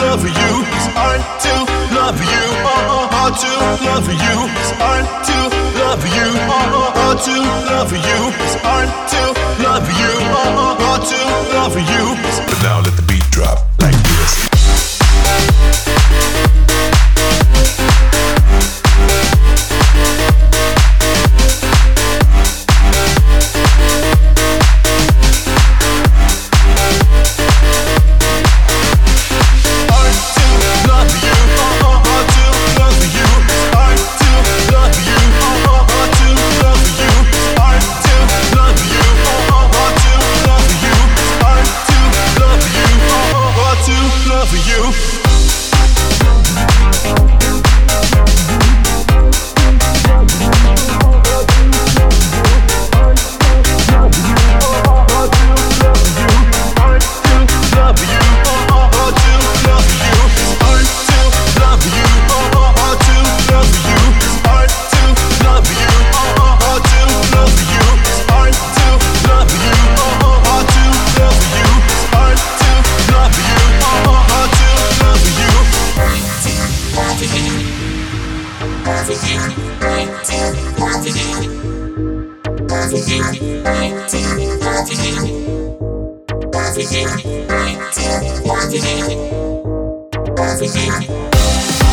love you, it's hard to love you, hard to love you, it's hard to love you, hard to love you, it's hard to love you, hard to love you. But now let the beat drop like this. Forgive me.